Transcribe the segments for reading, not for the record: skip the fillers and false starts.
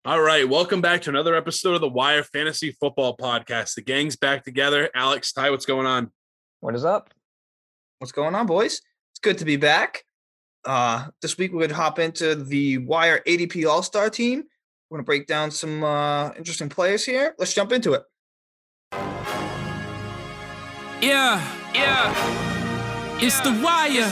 All right, welcome back to another episode of the Wire Fantasy Football Podcast. The gang's back together. Alex, Ty, what's going on? What is up? What's going on, boys? It's good to be back. This week we're going to hop into the Wire ADP All-Star team. We're going to break down some interesting players here. Let's jump into it. Yeah. It's the Wire.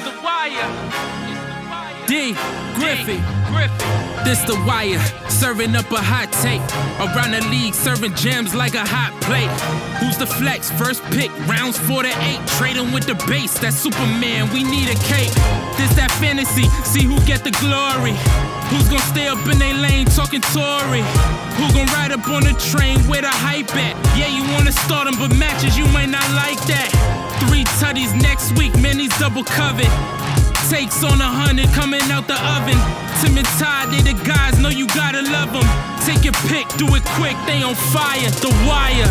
D. Griffey. This the Wire, serving up a hot take. Around the league, serving gems like a hot plate. Who's the flex? First pick, rounds 4 to 8. Trading with the base, that's Superman, we need a cape. This that fantasy, see who get the glory. Who's gonna stay up in their lane talking Tory? Who gonna ride up on the train with a hype at? Yeah, you wanna start them, but matches you might not like that. 3 tutties next week, man, these double covered. Takes on 100 coming out the oven. Tim and Ty, they the guys, know you gotta love them. Take your pick, do it quick, they on fire. The Wire.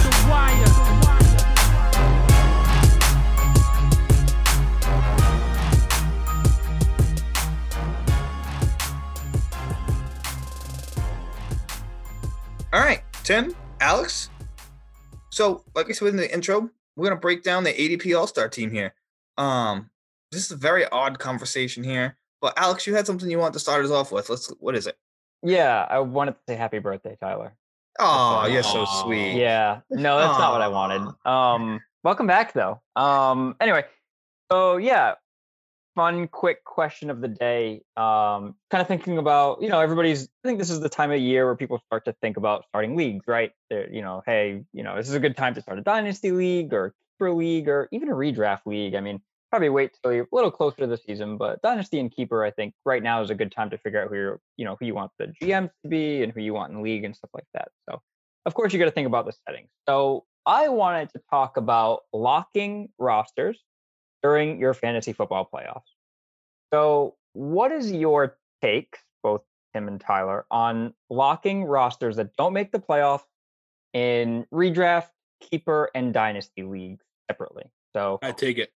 All right, Tim, Alex. So, like I said in the intro, we're going to break down the ADP All-Star team here. This is a very odd conversation here. But Alex, you had something you want to start us off with. What is it? Yeah, I wanted to say happy birthday, Tyler. Oh, you're so sweet. Yeah, no, that's not what I wanted. Welcome back, though. Anyway, so yeah, fun, quick question of the day. Kind of thinking about, I think this is the time of year where people start to think about starting leagues, right? Hey, this is a good time to start a dynasty league or a keeper league or even a redraft league. I mean, probably wait till you're a little closer to the season, but dynasty and keeper, I think right now is a good time to figure out who you want the GMs to be and who you want in the league and stuff like that. So of course you got to think about the settings. So I wanted to talk about locking rosters during your fantasy football playoffs. So what is your take, both Tim and Tyler, on locking rosters that don't make the playoffs in redraft, keeper, and dynasty leagues separately? So I take it.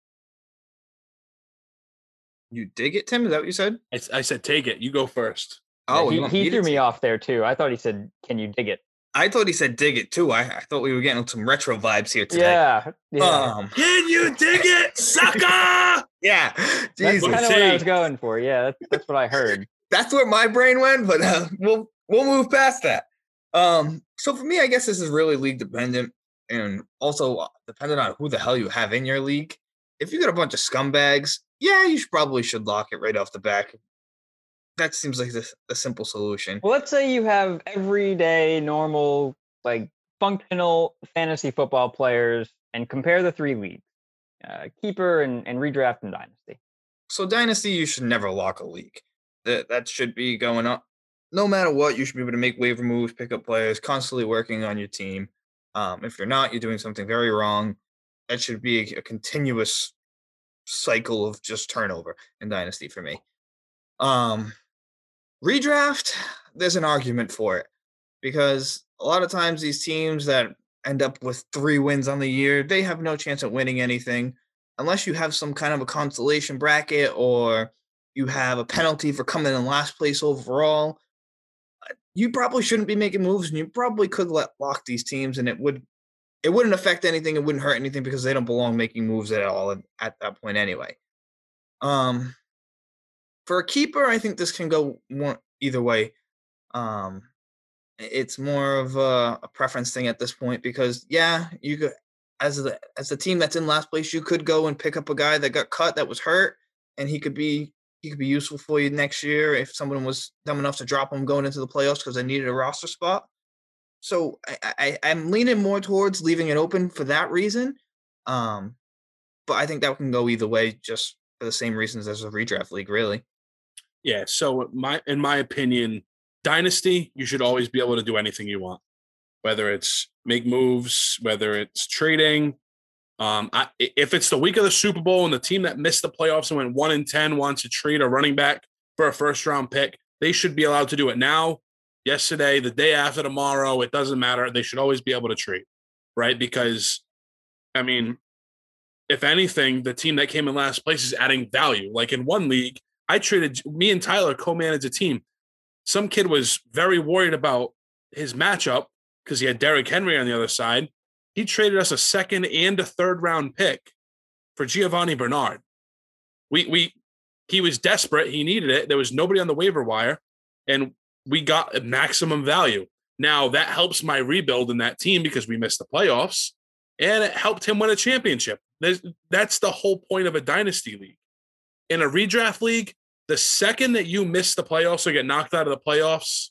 You dig it, Tim? Is that what you said? I said take it. You go first. Oh, he threw me off there too. I thought he said, "Can you dig it?" I thought he said dig it too. I thought we were getting some retro vibes here today. Yeah. Can you dig it, sucker? Yeah. That's kind of what I was going for. Yeah, that's what I heard. That's where my brain went, but we'll move past that. So for me, I guess this is really league dependent and also dependent on who the hell you have in your league. If you got a bunch of scumbags, yeah, you probably should lock it right off the back. That seems like a simple solution. Well, let's say you have everyday, normal, functional fantasy football players and compare the 3 leagues, keeper and redraft and dynasty. So dynasty, you should never lock a league. That should be going up. No matter what, you should be able to make waiver moves, pick up players, constantly working on your team. If you're not, you're doing something very wrong. That should be a continuous cycle of just turnover in dynasty for me. Redraft, there's an argument for it because a lot of times these teams that end up with 3 wins on the year, they have no chance at winning anything unless you have some kind of a consolation bracket or you have a penalty for coming in last place overall. You probably shouldn't be making moves, and you probably could lock these teams, and it wouldn't affect anything. It wouldn't hurt anything because they don't belong making moves at all at that point anyway. For a keeper, I think this can go either way. It's more of a preference thing at this point because, yeah, you could, as the team that's in last place, you could go and pick up a guy that got cut that was hurt, and he could be useful for you next year if someone was dumb enough to drop him going into the playoffs because they needed a roster spot. So I'm leaning more towards leaving it open for that reason. But I think that can go either way just for the same reasons as a redraft league, really. Yeah, so in my opinion, dynasty, you should always be able to do anything you want, whether it's make moves, whether it's trading. If it's the week of the Super Bowl and the team that missed the playoffs and went 1-10 wants to trade a running back for a first-round pick, they should be allowed to do it now, yesterday, the day after, tomorrow. It doesn't matter. They should always be able to trade, right? Because, I mean, if anything, the team that came in last place is adding value. Like in one league, me and Tyler co-managed a team. Some kid was very worried about his matchup, because he had Derrick Henry on the other side, he traded us a second and a third round pick for Giovanni Bernard. He was desperate. He needed it. There was nobody on the waiver wire, and we got maximum value. Now that helps my rebuild in that team because we missed the playoffs, and it helped him win a championship. That's the whole point of a dynasty league. In a redraft league, the second that you miss the playoffs or get knocked out of the playoffs,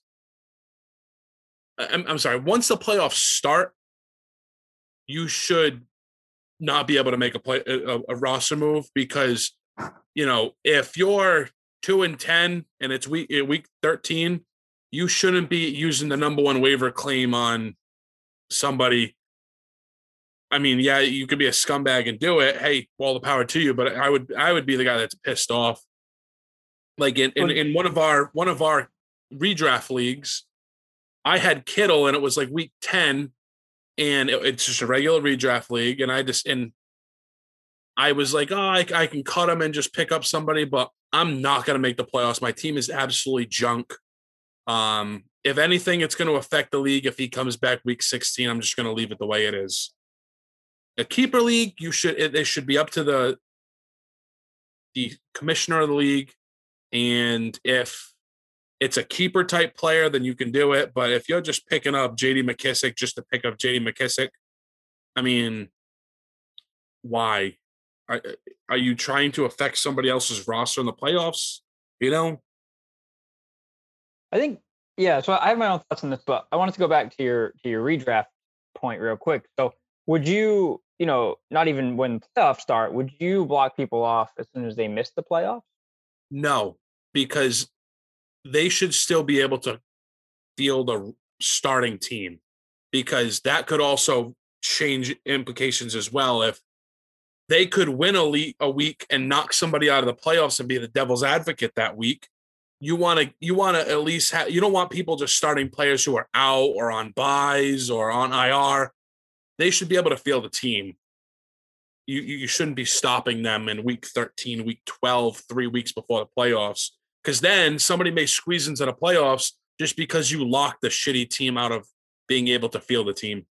I'm sorry, once the playoffs start, you should not be able to make a roster move because, if you're 2-10 and it's week 13, you shouldn't be using the number one waiver claim on somebody. I mean, yeah, you could be a scumbag and do it. Hey, all the power to you. But I would be the guy that's pissed off. Like in one of our redraft leagues, I had Kittle and it was like week 10, and it's just a regular redraft league. And I was like, oh, I can cut him and just pick up somebody, but I'm not going to make the playoffs. My team is absolutely junk. If anything, it's going to affect the league. If he comes back week 16, I'm just going to leave it the way it is. A keeper league, it should be up to the commissioner of the league. And if it's a keeper type player, then you can do it. But if you're just picking up JD McKissick just to pick up JD McKissick, I mean, why? Are you trying to affect somebody else's roster in the playoffs? I think, yeah. So I have my own thoughts on this, but I wanted to go back to your redraft point real quick. So would you, not even when playoffs start, would you block people off as soon as they miss the playoffs? No, because they should still be able to field a starting team, because that could also change implications as well. If they could win a week and knock somebody out of the playoffs and be the devil's advocate that week, you want to at least have, you don't want people just starting players who are out or on buys or on IR. They should be able to field a team. You shouldn't be stopping them in week 13, week 12, 3 weeks before the playoffs, because then somebody may squeeze into the playoffs just because you locked the shitty team out of being able to field a team.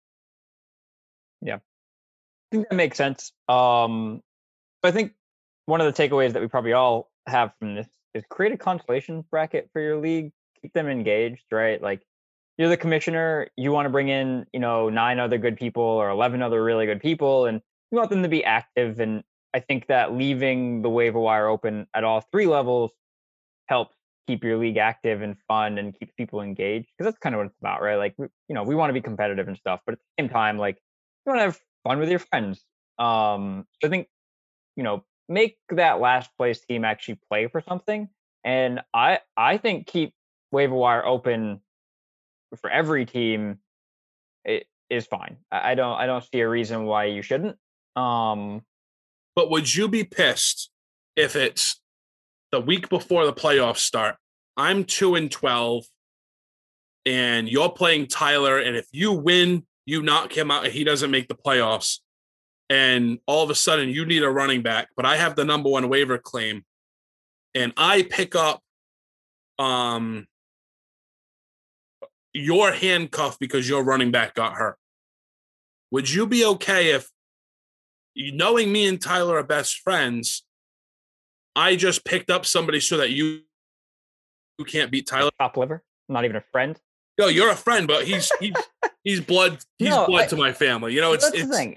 Yeah, I think that makes sense. But I think one of the takeaways that we probably all have from this is create a consolation bracket for your league. Keep them engaged, right? Like, you're the commissioner, you want to bring in, 9 other good people or 11 other really good people, and you want them to be active. And I think that leaving the waiver wire open at all 3 levels helps keep your league active and fun and keep people engaged, because that's kind of what it's about, right? Like, we want to be competitive and stuff, but at the same time, like, you want to have fun with your friends. So I think, make that last place team actually play for something. And I think keep waiver wire open for every team, it is fine. I don't see a reason why you shouldn't. But would you be pissed if it's the week before the playoffs start? I'm 2-12, and you're playing Tyler, and if you win, you knock him out, and he doesn't make the playoffs, and all of a sudden you need a running back, but I have the number one waiver claim, and I pick up your handcuff because your running back got hurt. Would you be okay if, knowing me and Tyler are best friends, I just picked up somebody so that you can't beat Tyler? Top liver? Not even a friend? No, you're a friend, but he's blood. He's blood to my family. It's the thing.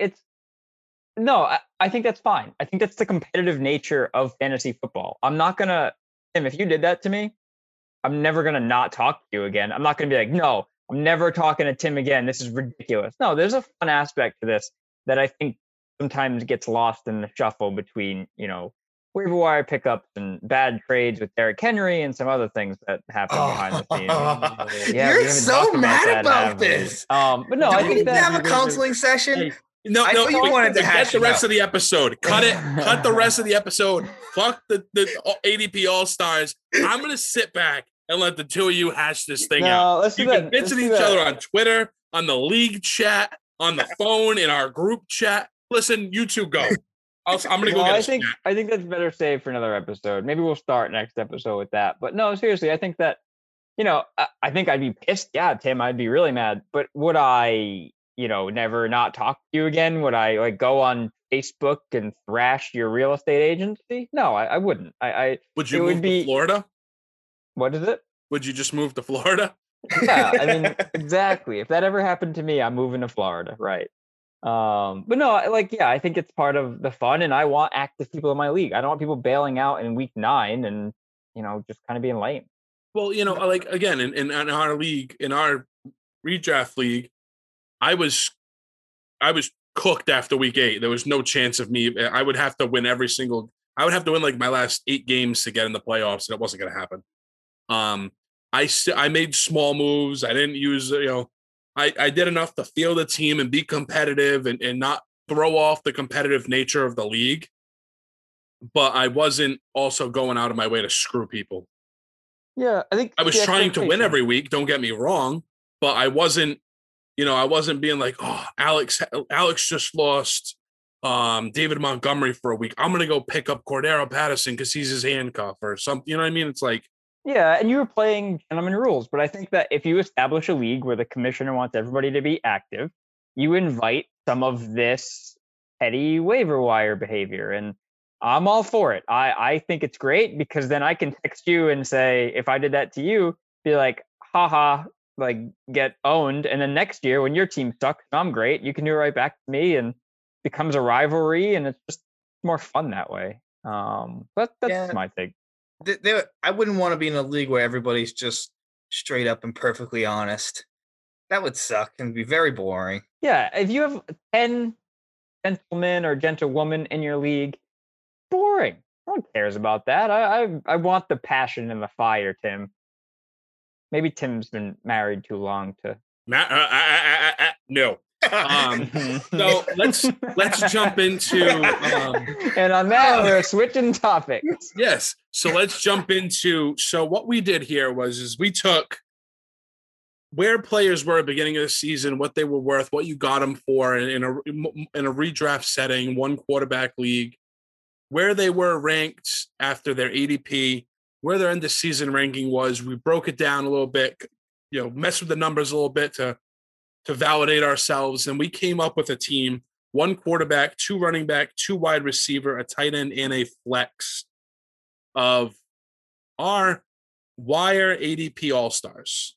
I think that's fine. I think that's the competitive nature of fantasy football. I'm not gonna, Tim, if you did that to me, I'm never gonna not talk to you again. I'm not gonna be like, no, I'm never talking to Tim again. This is ridiculous. No, there's a fun aspect to this that I think sometimes gets lost in the shuffle between, waiver wire pickups and bad trades with Derrick Henry and some other things that happen behind the scenes. Yeah, you're so mad about this. But no, I think that have a counseling session. No, you wanted to get the rest of the episode. Cut it. Cut the rest of the episode. Fuck the ADP All-Stars. I'm going to sit back and let the two of you hash this thing out. You can bitch at each other on Twitter, on the league chat, on the phone, in our group chat. Listen, you two go. I'm going to go get a snack. I think that's better saved for another episode. Maybe we'll start next episode with that. But no, seriously, I think that, I think I'd be pissed. Yeah, Tim, I'd be really mad. But would I, never not talk to you again? Would I like go on Facebook and thrash your real estate agency? No, I wouldn't. Would you it move would be, to Florida? What is it? Would you just move to Florida? Yeah, I mean, exactly. If that ever happened to me, I'm moving to Florida, right? But no, I think it's part of the fun, and I want active people in my league. I don't want people bailing out in week 9 and just kind of being lame. Well, like again, in our league, in our redraft league, I was cooked after week 8. There was no chance of me. I would have to win I would have to win like my last 8 games to get in the playoffs, and it wasn't going to happen. I made small moves. I didn't use, I did enough to field a team and be competitive and not throw off the competitive nature of the league. But I wasn't also going out of my way to screw people. Yeah, I think I was trying to win every week. Don't get me wrong, but I wasn't being like, oh, Alex just lost David Montgomery for a week. I'm gonna go pick up Cordero Patterson because he's his handcuff or something. You know what I mean? It's like, yeah, and you were playing gentleman rules, but I think that if you establish a league where the commissioner wants everybody to be active, you invite some of this petty waiver wire behavior, and I'm all for it. I think it's great because then I can text you and say, if I did that to you, be like, haha, like get owned. And then next year when your team sucks, I'm great. You can do it right back to me and becomes a rivalry, and it's just more fun that way. But that's my take. I wouldn't want to be in a league where everybody's just straight up and perfectly honest. That would suck and be very boring. Yeah, if you have 10 gentlemen or gentlewomen in your league, boring. No one cares about that. I want the passion and the fire, Tim. Maybe Tim's been married too long to. No. So let's jump into. And on that, we're switching topics. Yes. So let's jump into. So what we did here is we took where players were at the beginning of the season, what they were worth, what you got them for in a redraft setting, one quarterback league, where they were ranked after their ADP, where their end of season ranking was. We broke it down a little bit, messed with the numbers a little bit to validate ourselves. And we came up with a team, 1 quarterback, 2 running back, 2 wide receiver, a tight end, and a flex of our wire ADP All-Stars.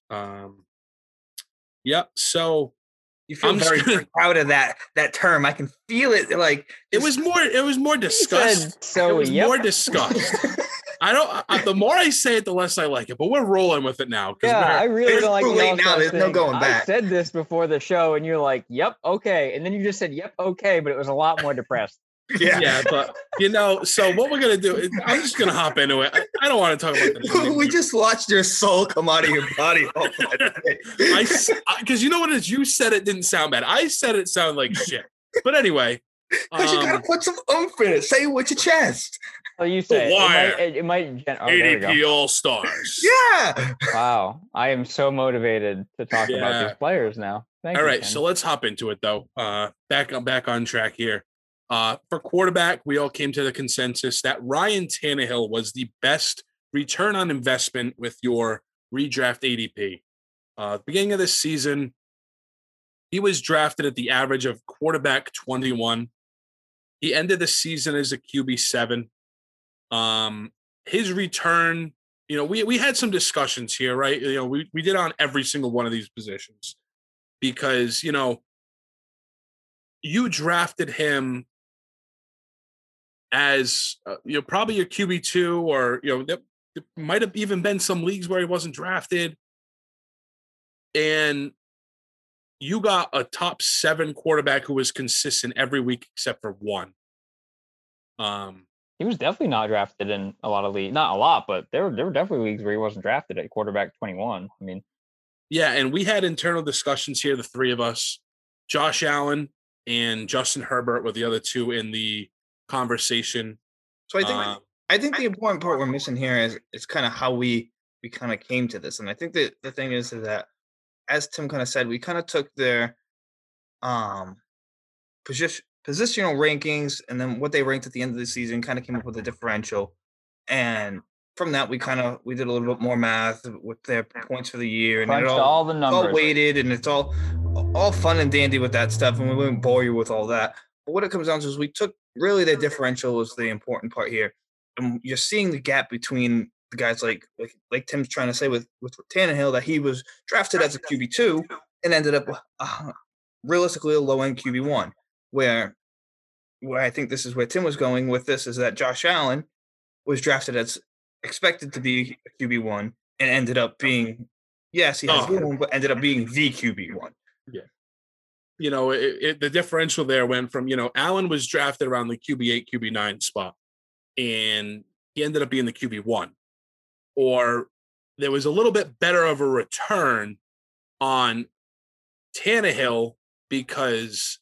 Yep. So you feel very proud of that term. I can feel it. Like it was more disgust. So it was more disgust. The more I say it, the less I like it. But we're rolling with it now. Yeah, I really don't like it. Now there's no going back. I said this before the show, and you're like, "Yep, okay," and then you just said, "Yep, okay," but it was a lot more depressed. Yeah, but so what we're gonna do? I'm just gonna hop into it. I don't want to talk about this. We just watched your soul come out of your body. Because you know what it is? You said it didn't sound bad. I said it sounded like shit. But anyway, because you gotta put some oomph in it. Say it with your chest. Oh, you say it might ADP All-Stars. Yeah. Wow, I am so motivated to talk about these players now. Thank you, all right, Ken. so let's hop into it though. Back on track here. For quarterback, we all came to the consensus that Ryan Tannehill was the best return on investment with your redraft ADP. Beginning of this season, he was drafted at the average of quarterback 21. He ended the season as a QB7. His return, we had some discussions here, right? We did on every single one of these positions because, you drafted him as probably your QB2, or there might have even been some leagues where he wasn't drafted, and you got a top 7 quarterback who was consistent every week except for one. He was definitely not drafted in a lot of leagues. Not a lot, but there were definitely leagues where he wasn't drafted at quarterback 21. I mean, yeah, and we had internal discussions here, the 3 of us. Josh Allen and Justin Herbert were the other 2 in the conversation. So I think the important part we're missing here is kind of how we kind of came to this. And I think that the thing is that, as Tim kind of said, we kind of took their positional rankings and then what they ranked at the end of the season, kind of came up with a differential. And from that, we did a little bit more math with their points for the year, and Crunched all the it's all numbers. weighted, and it's all fun and dandy with that stuff, and we won't bore you with all that. But what it comes down to is we took really their differential was the important part here, and you're seeing the gap between the guys like Tim's trying to say with Tannehill, that he was drafted as a QB2 and ended up realistically a low end QB1, where I think this is where Tim was going with this, is that Josh Allen was drafted as expected to be a QB1 and ended up being, yes, he has one, but ended up being the QB1. Yeah. You know, the differential there went from, you know, Allen was drafted around the QB8, QB9 spot, and he ended up being the QB1. Or there was a little bit better of a return on Tannehill because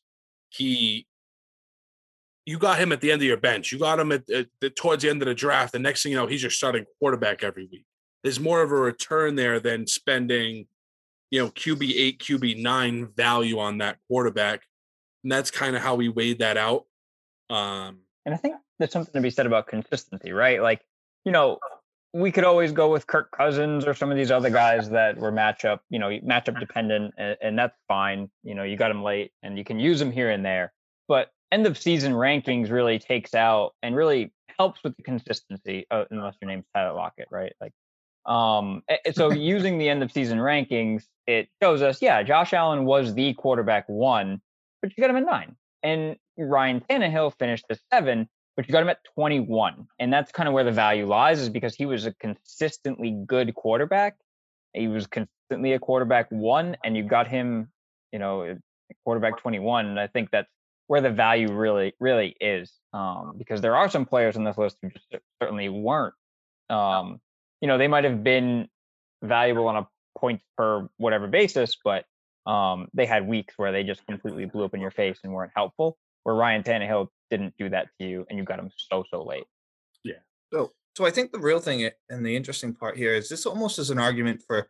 you got him at the end of your bench. You got him towards the end of the draft. The next thing you know, he's your starting quarterback every week. There's more of a return there than spending, you know, QB8, QB9 value on that quarterback. And that's kind of how we weighed that out. And I think there's something to be said about consistency, right? Like, you know, we could always go with Kirk Cousins or some of these other guys that were matchup dependent, and that's fine. You know, you got him late and you can use them here and there. But end of season rankings really takes out and really helps with the consistency, unless your name's Tyler Lockett, right? Like, so using the end of season rankings, it shows us, yeah, Josh Allen was the quarterback 1, but you got him at 9, and Ryan Tannehill finished at 7, but you got him at 21, and that's kind of where the value lies, is because he was a consistently good quarterback. He was consistently a quarterback 1, and you got him, you know, quarterback 21, and I think that's where the value really, really is, because there are some players on this list who just certainly weren't. You know, they might have been valuable on a points per whatever basis, but they had weeks where they just completely blew up in your face and weren't helpful, where Ryan Tannehill didn't do that to you and you got him so late. Yeah. So I think the real thing and the interesting part here is this almost is an argument for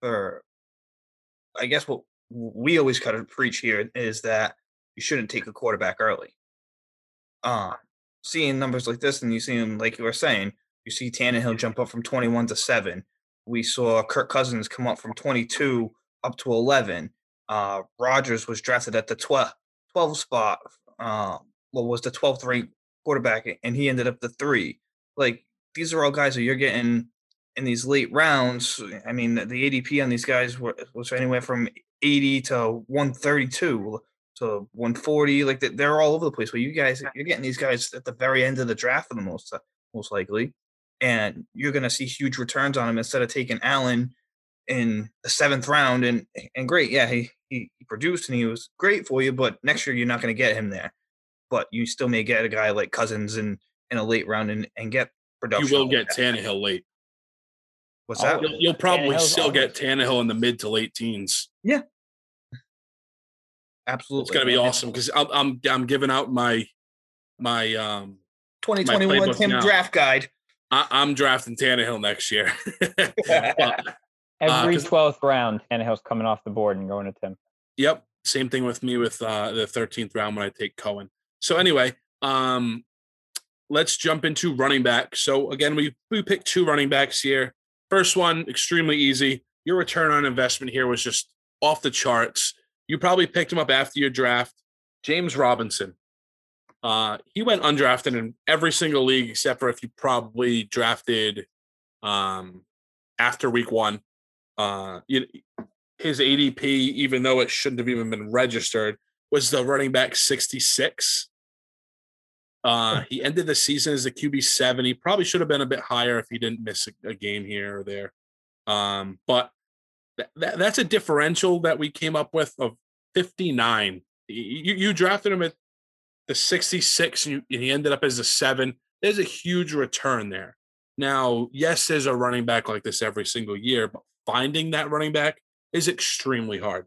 I guess what we always kind of preach here is that you shouldn't take a quarterback early. Seeing numbers like this, and you see them, like you were saying, you see Tannehill jump up from 21 to 7. We saw Kirk Cousins come up from 22 up to 11. Rodgers was drafted at the 12 spot. Was the 12th ranked quarterback, and he ended up the 3. Like, these are all guys that you're getting in these late rounds. I mean, the ADP on these guys was anywhere from 80 to 132 to 140. Like, they're all over the place. But you're getting these guys at the very end of the draft for the most likely, and you're going to see huge returns on him instead of taking Allen in the 7th round. And great, yeah, he produced and he was great for you, but next year you're not going to get him there. But you still may get a guy like Cousins in a late round and get production. You will get Tannehill late. What's that? You'll probably still get Tannehill in the mid to late teens. Yeah, absolutely. It's gonna be awesome because I'm giving out my 2021 Tim draft guide. I'm drafting Tannehill next year. Every 12th round, Tannehill's coming off the board and going to Tim. Yep, same thing with me with the 13th round when I take Cohen. So anyway, let's jump into running back. So again, we picked 2 running backs here. First one, extremely easy. Your return on investment here was just off the charts. You probably picked him up after your draft. James Robinson. He went undrafted in every single league except for if you probably drafted after week 1. His ADP, even though it shouldn't have even been registered, was the running back 66. He ended the season as a QB7. He probably should have been a bit higher if he didn't miss a game here or there. But that's a differential that we came up with of 59. You drafted him at the 66 and he ended up as a 7. There's a huge return there. Now, yes, there's a running back like this every single year, but finding that running back is extremely hard.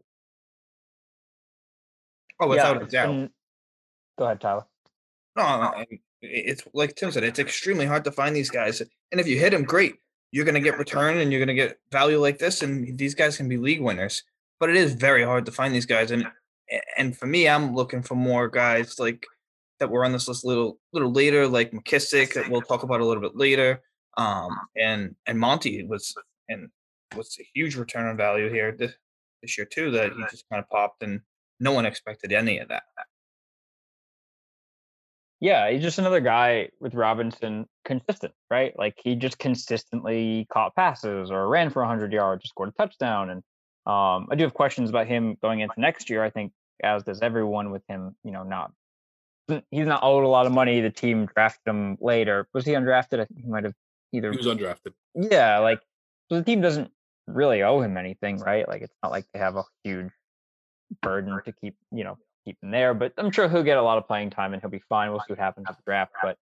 Oh, without a doubt. Go ahead, Tyler. No, it's like Tim said, it's extremely hard to find these guys. And if you hit them, great. You're going to get return and you're going to get value like this, and these guys can be league winners. But it is very hard to find these guys. And for me, I'm looking for more guys like that were on this list a little later, like McKissick, that we'll talk about a little bit later. And Monty was a huge return on value here this year too, that he just kind of popped, and no one expected any of that. Yeah, he's just another guy with Robinson, consistent, right? Like he just consistently caught passes or ran for 100 yards, scored a touchdown. And I do have questions about him going into next year. I think, as does everyone, with him, he's not owed a lot of money. The team drafted him later. Was he undrafted? I think he might have either. He was undrafted. Yeah, like so the team doesn't really owe him anything, right? Like it's not like they have a huge burden to keep him there. But I'm sure he'll get a lot of playing time and he'll be fine. We'll see what happens at the draft. But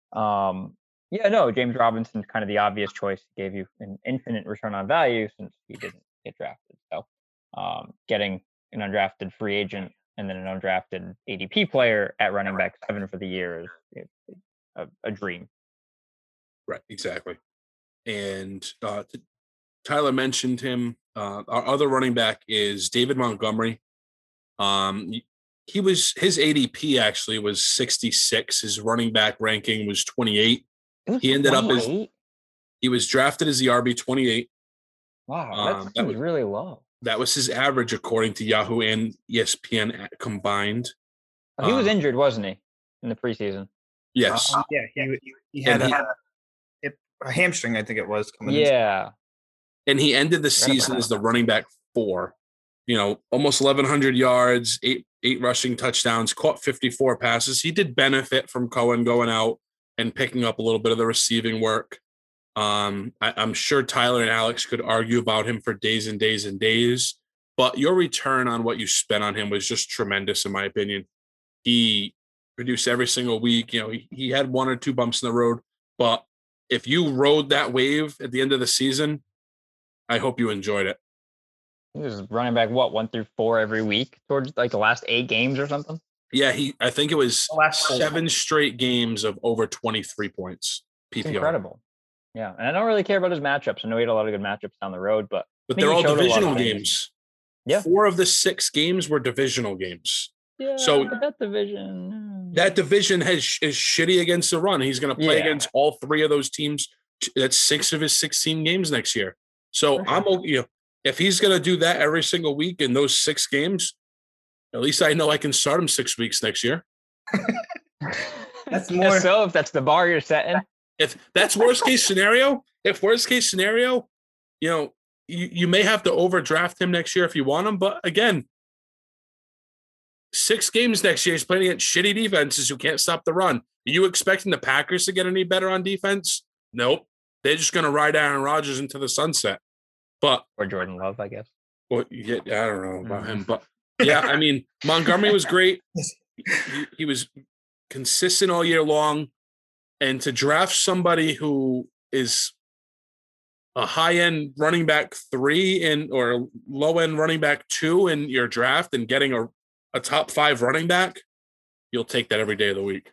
James Robinson's kind of the obvious choice. He gave you an infinite return on value since he didn't get drafted. So getting an undrafted free agent and then an undrafted ADP player at running back 7 for the year is a dream. Right, exactly. And Tyler mentioned him. Our other running back is David Montgomery. His ADP actually was 66. His running back ranking was 28. He ended 28? He was drafted as the RB 28. Wow, that was really low. That was his average according to Yahoo and ESPN combined. He was injured, wasn't he, in the preseason? Yes. He had a hamstring, I think it was. Coming in. And he ended the season as the running back 4. Almost 1,100 yards, eight rushing touchdowns, caught 54 passes. He did benefit from Cohen going out and picking up a little bit of the receiving work. I'm sure Tyler and Alex could argue about him for days and days and days, but your return on what you spent on him was just tremendous, in my opinion. He produced every single week. He had 1 or 2 bumps in the road, but if you rode that wave at the end of the season, I hope you enjoyed it. He was running back 1 through 4 every week towards like the last 8 games or something. Yeah, I think it was 7 straight games of over 23 points. PPR. Incredible. Yeah, and I don't really care about his matchups. I know he had a lot of good matchups down the road, but they're all divisional games. Yeah, 4 of the 6 games were divisional games. Yeah, so but that division is shitty against the run. He's going to play against all 3 of those teams. That's 6 of his 16 games next year. So I'm if he's going to do that every single week in those 6 games, at least I know I can start him 6 weeks next year. That's more. So if that's the bar you're setting, if that's worst case scenario, you may have to overdraft him next year if you want him. But again, 6 games next year, he's playing against shitty defenses who can't stop the run. Are you expecting the Packers to get any better on defense? Nope. They're just going to ride Aaron Rodgers into the sunset. Or Jordan Love, I guess. Well, yeah, I don't know about him, but yeah, I mean, Montgomery was great. He was consistent all year long, and to draft somebody who is a high-end running back 3 or low-end running back 2 in your draft and getting a top 5 running back, you'll take that every day of the week.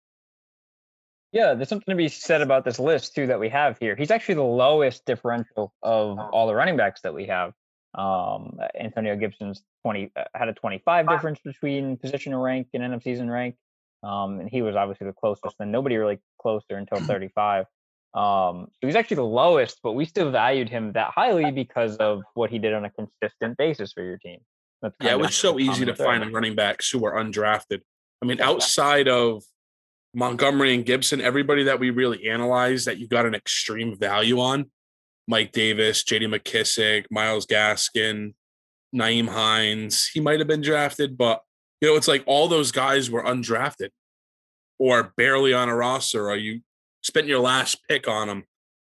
Yeah, there's something to be said about this list too that we have here. He's actually the lowest differential of all the running backs that we have. Antonio Gibson's had a 25 difference between position and rank and end of season rank, and he was obviously the closest. And nobody really closer until 35. So he's actually the lowest, but we still valued him that highly because of what he did on a consistent basis for your team. It was so easy to find running backs who were undrafted. I mean, outside of Montgomery and Gibson, everybody that we really analyzed that you got an extreme value on, Mike Davis, J.D. McKissick, Myles Gaskin, Nyheim Hines, he might have been drafted, but, it's like all those guys were undrafted or barely on a roster, or you spent your last pick on them,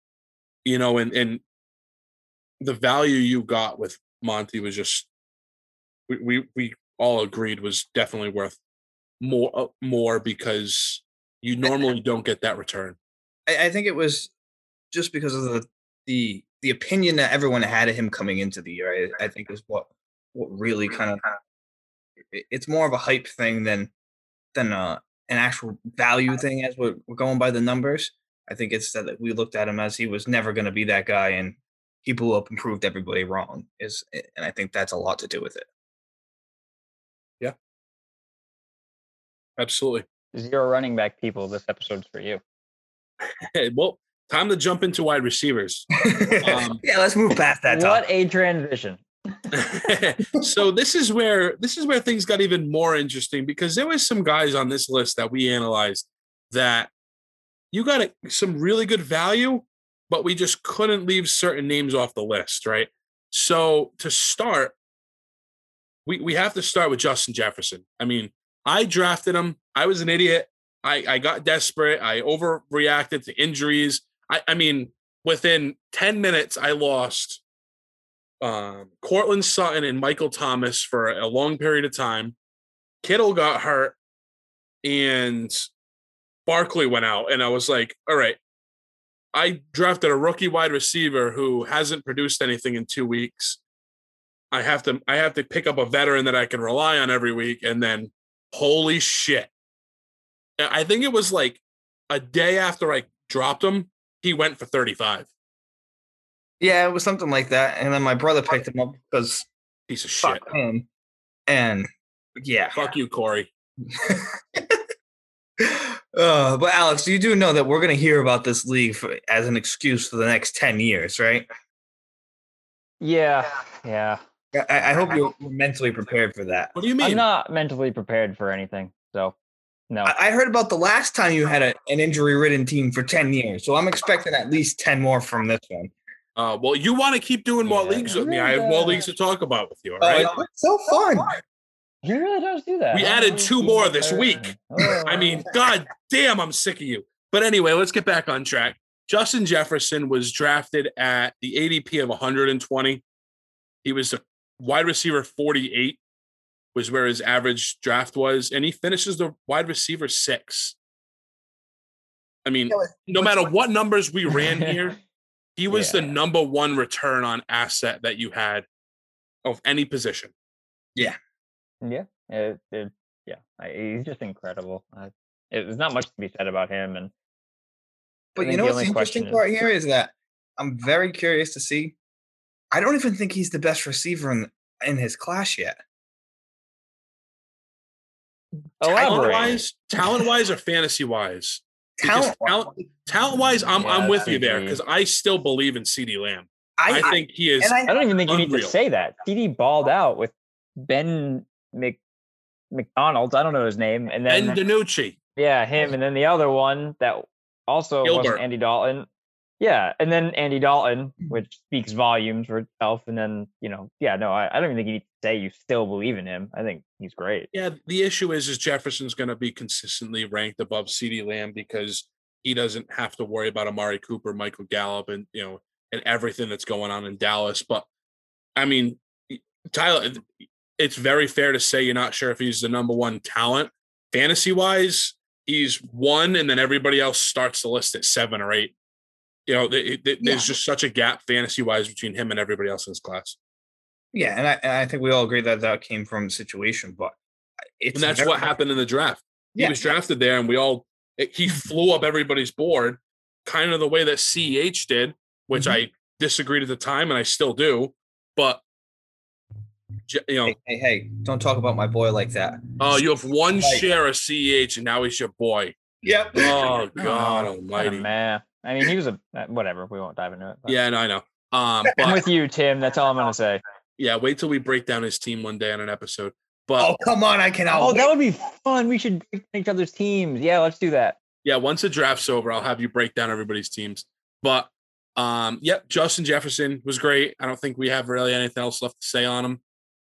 and the value you got with Monty was just, we all agreed was definitely worth more because you normally don't get that return. I think it was just because of the opinion that everyone had of him coming into the year. I think is what really kind of, it's more of a hype thing than an actual value thing, as we're going by the numbers. I think it's that we looked at him as he was never going to be that guy, and he blew up and proved everybody wrong. And I think that's a lot to do with it. Yeah, absolutely. 0 running back people. This episode's for you. Well, time to jump into wide receivers. Yeah, let's move past that. What a transition. So this is where things got even more interesting, because there was some guys on this list that we analyzed that you got some really good value, but we just couldn't leave certain names off the list, right? So to start, we have to start with Justin Jefferson. I mean, I drafted him. I was an idiot. I got desperate. I overreacted to injuries. I mean, within 10 minutes, I lost Cortland Sutton and Michael Thomas for a long period of time. Kittle got hurt and Barkley went out. And I was like, all right, I drafted a rookie wide receiver who hasn't produced anything in 2 weeks. I have to pick up a veteran that I can rely on every week. And then holy shit. I think it was like a day after I dropped him, he went for 35. Yeah, it was something like that. And then my brother picked him up because piece of shit. Him. And yeah. Fuck you, Corey. But Alex, you do know that we're going to hear about this league as an excuse for the next 10 years, right? Yeah. I hope you're mentally prepared for that. What do you mean? I'm not mentally prepared for anything, so no. I heard about the last time you had an injury-ridden team for 10 years, so I'm expecting at least 10 more from this one. Well, you want to keep doing more leagues with me. I have more leagues to talk about with you, all right? It's so fun. He really does do that. We added 2 more this week. I mean, god damn, I'm sick of you. But anyway, let's get back on track. Justin Jefferson was drafted at the ADP of 120. He was a wide receiver 48 was where his average draft was, and he finishes the wide receiver 6. I mean, no matter what numbers we ran here, he was the number 1 return on asset that you had of any position. Yeah. He's just incredible. There's not much to be said about him. But you know what's the interesting part here is that I'm very curious to see. I don't even think he's the best receiver in his class yet. Talent-wise or fantasy-wise? Talent-wise, I'm with you there because I still believe in CeeDee Lamb. I think he is. I don't even think you need to say that. CeeDee balled out with Ben McDonald's. I don't know his name. And then Ben DiNucci. Yeah, him. And then the other one that also wasn't Andy Dalton. Yeah, and then Andy Dalton, which speaks volumes for itself. And then, I don't even think you need to say you still believe in him. I think he's great. Yeah, the issue is Jefferson's going to be consistently ranked above CeeDee Lamb because he doesn't have to worry about Amari Cooper, Michael Gallup, and and everything that's going on in Dallas. But I mean, Tyler, it's very fair to say you're not sure if he's the number 1 talent. Fantasy-wise, he's 1, and then everybody else starts the list at 7 or 8. There's just such a gap fantasy-wise between him and everybody else in his class. Yeah, and I think we all agree that came from the situation, but that's what happened in the draft. He was drafted there, and he flew up everybody's board, kind of the way that CEH did, which I disagreed at the time, and I still do. But hey, don't talk about my boy like that. Oh, you have 1 share of CEH, and now he's your boy. Yep. Oh God Almighty, man. I mean, he was whatever. We won't dive into it. But. Yeah, no, I know. But, I'm with you, Tim. That's all I'm going to say. Yeah, wait till we break down his team one day on an episode. But come on, I cannot. That would be fun. We should break each other's teams. Yeah, let's do that. Yeah, once the draft's over, I'll have you break down everybody's teams. But Justin Jefferson was great. I don't think we have really anything else left to say on him.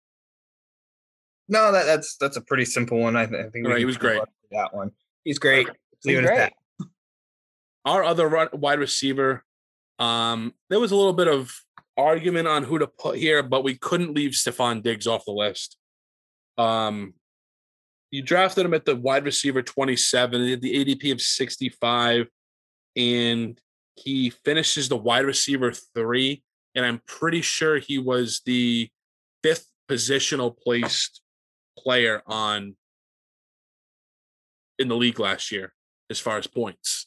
No, that's a pretty simple one. I think he was great. That one, he's great. He's great. Our other wide receiver, there was a little bit of argument on who to put here, but we couldn't leave Stephon Diggs off the list. You drafted him at the wide receiver 27, he had the ADP of 65, and he finishes the wide receiver 3, and I'm pretty sure he was the 5th positional placed player in the league last year as far as points.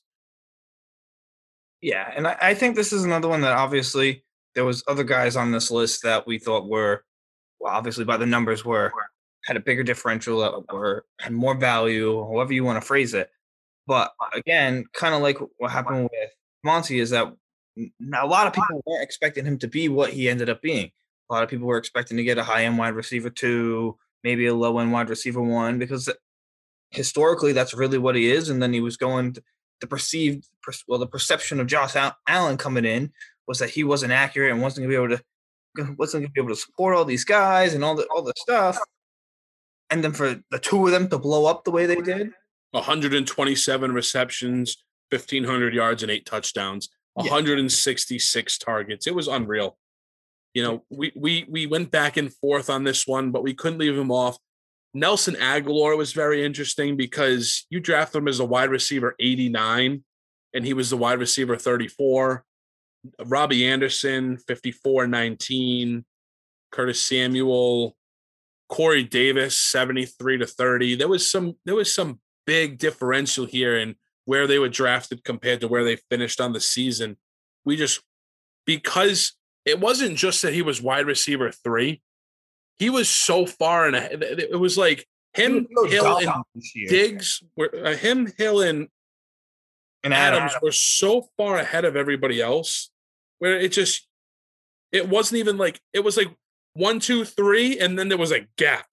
Yeah, and I think this is another one that obviously there was other guys on this list that we thought were, well, obviously by the numbers had a bigger differential or had more value, however you want to phrase it. But again, kind of like what happened with Monty is that a lot of people weren't expecting him to be what he ended up being. A lot of people were expecting to get a high-end wide receiver 2, maybe a low-end wide receiver 1, because historically that's really what he is. And then he was going the perception of Josh Allen coming in was that he wasn't accurate and wasn't going to be able to support all these guys and all the stuff. And then for the two of them to blow up the way they did, 127 receptions, 1,500 yards, and 8 touchdowns, 166 targets. It was unreal. You know, we went back and forth on this one, but we couldn't leave him off. Nelson Agholor was very interesting because you draft him as a wide receiver 89, and he was the wide receiver 34. Robbie Anderson, 54-19. Curtis Samuel, Corey Davis, 73-30. There was some big differential here in where they were drafted compared to where they finished on the season. Because it wasn't just that he was wide receiver 3. He was so far and it was like him, Hill, and Diggs Hill, and Adams were so far ahead of everybody else where it wasn't even like, it was like 1, 2, 3, and then there was a gap.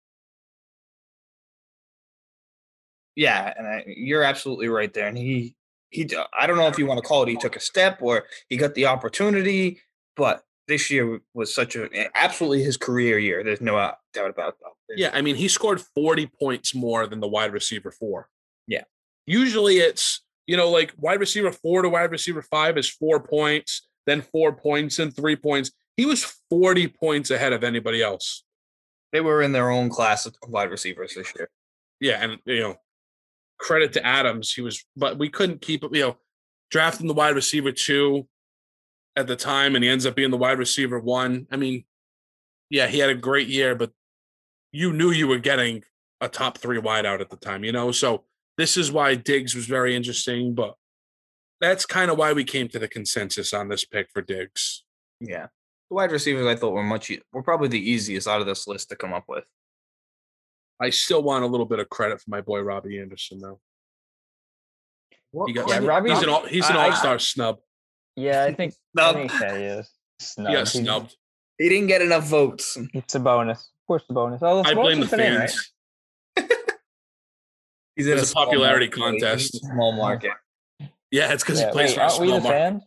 Yeah, and you're absolutely right there. And he I don't know if you want to call it he took a step or he got the opportunity, but this year was absolutely his career year. There's no doubt about that. Yeah, I mean, he scored 40 points more than the wide receiver 4. Yeah. Usually it's, like wide receiver 4 to wide receiver 5 is 4 points, then 4 points and 3 points. He was 40 points ahead of anybody else. They were in their own class of wide receivers this year. Yeah, and, credit to Adams. But we couldn't keep it, drafting the wide receiver 2 at the time, and he ends up being the wide receiver 1. I mean, yeah, he had a great year, but you knew you were getting a top 3 wideout at the time, So this is why Diggs was very interesting, but that's kind of why we came to the consensus on this pick for Diggs. Yeah. The wide receivers I thought were probably the easiest out of this list to come up with. I still want a little bit of credit for my boy Robbie Anderson, though. He's an all-star snub. Yeah, I think he is. Snubbed. Yeah, snubbed. He didn't get enough votes. It's a bonus. Of course, a bonus. Oh, I blame the fans. He's in a popularity contest. Small market. Yeah, it's because he plays for a small market.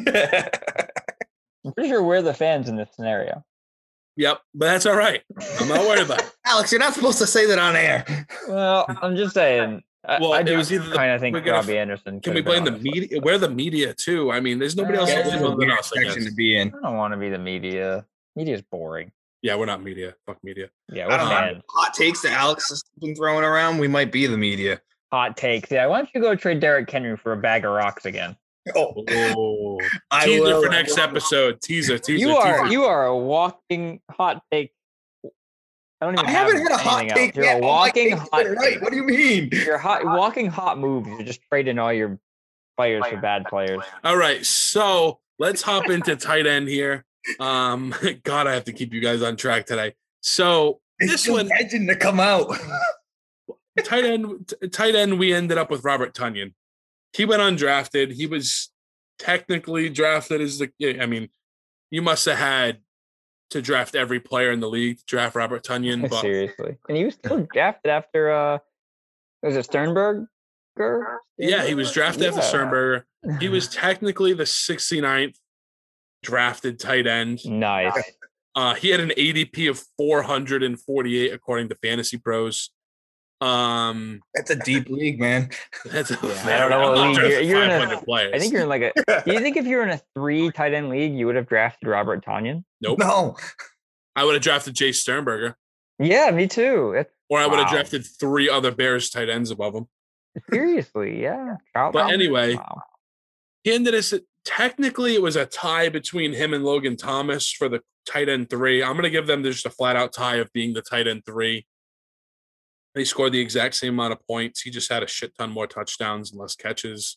I'm pretty sure we're the fans in this scenario. Yep, but that's all right. I'm not worried about it. Alex, you're not supposed to say that on air. Well, I'm just saying. Well, I do kind of think Robbie Anderson. Can we blame the media? We're the media too. I mean, there's nobody else than us. To be in. I don't want to be the media. Media's boring. Yeah, we're not media. Fuck media. Yeah, we're fans. Hot takes that Alex has been throwing around. We might be the media. Hot takes. Yeah, why don't you go trade Derrick Henry for a bag of rocks again? Oh. Teaser for next episode. Teaser. You are a walking hot take. I haven't had a hot take You're yet. a walking hot take. What do you mean? You're walking hot moves. You're just trading all your players for bad players. All right, so let's hop into tight end here. God, I have to keep you guys on track today. So this one legend to come out. tight end. We ended up with Robert Tonyan. He went undrafted. He was technically drafted as you must have had to draft every player in the league to draft Robert Tonyan. But seriously. And he was still drafted after was it Sternberger? Yeah, he was drafted after Sternberger. He was technically the 69th drafted tight end. Nice. He had an ADP of 448 according to Fantasy Pros. That's a deep league, man. That's I don't know what league you're in. Players. I think you're in like a. Do you think if you're in a 3 tight end league, you would have drafted Robert Tonyan? Nope. No. I would have drafted Jay Sternberger. Yeah, me too. I would have drafted 3 other Bears tight ends above him. Seriously, yeah. But anyway, he ended us. Technically, it was a tie between him and Logan Thomas for the tight end 3. I'm going to give them just a flat out tie of being the tight end 3. They scored the exact same amount of points. He just had a shit ton more touchdowns and less catches.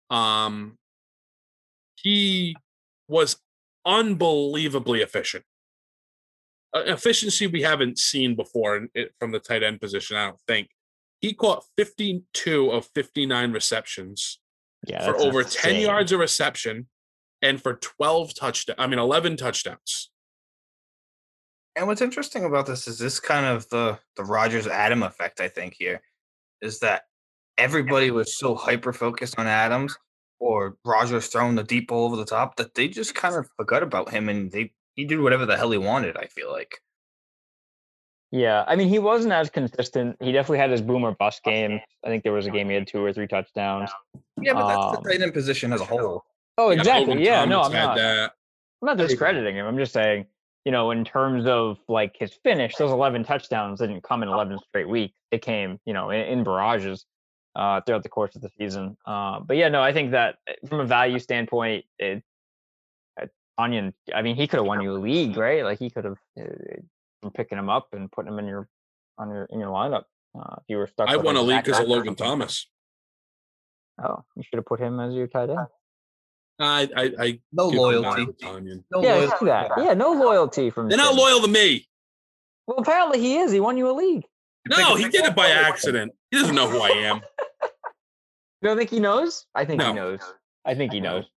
He was unbelievably efficient. Efficiency we haven't seen before from the tight end position, I don't think. He caught 52 of 59 receptions Yeah, for that's over 10 insane. yards of reception and for 11 touchdowns. And what's interesting about this is this kind of the Rodgers Adam effect, I think, here is that everybody was so hyper focused on Adams or Rodgers throwing the deep ball over the top that they just kind of forgot about him and he did whatever the hell he wanted, I feel like. Yeah, I mean, he wasn't as consistent. He definitely had his boom or bust game. I think there was a game he had 2 or 3 touchdowns. Yeah, but that's the tight end position as a whole. Oh, Yeah, exactly. Logan Yeah, no, Thomas I'm had not. that. I'm not discrediting him. I'm just saying, in terms of like his finish, those 11 touchdowns didn't come in 11 straight weeks. It came, in barrages throughout the course of the season. But yeah, no, I think that from a value standpoint, Onion, I mean, he could have won you a league, right? Like he could have been picking him up and putting him in your lineup if you were stuck. I with, won like, a league because Zach of Logan Ertz or something. Thomas. Oh, you should have put him as your tight end. I No give him loyalty. that to Onion. No Yeah, I loyalty. see that. Yeah, no loyalty from. They're not Tim. loyal to me. Well, apparently he is. He won you a league. No, he did it by accident. He doesn't know who I am. You don't think he knows? I think No. he knows. I think he knows.